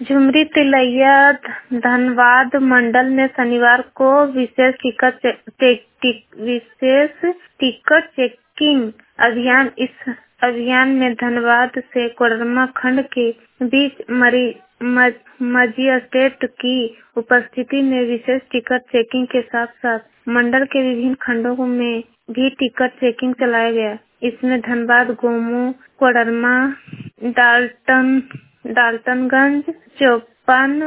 झुमरी तिलैया धनबाद मंडल में शनिवार को विशेष टिकट चेकिंग अभियान। इस अभियान में धनबाद से कोडरमा खंड के बीच मजिस्ट्रेट की उपस्थिति में विशेष टिकट चेकिंग के साथ साथ मंडल के विभिन्न खंडों में भी टिकट चेकिंग चलाया गया। इसमें धनबाद, गोमो, कोडरमा, डाल्टनगंज, चौपान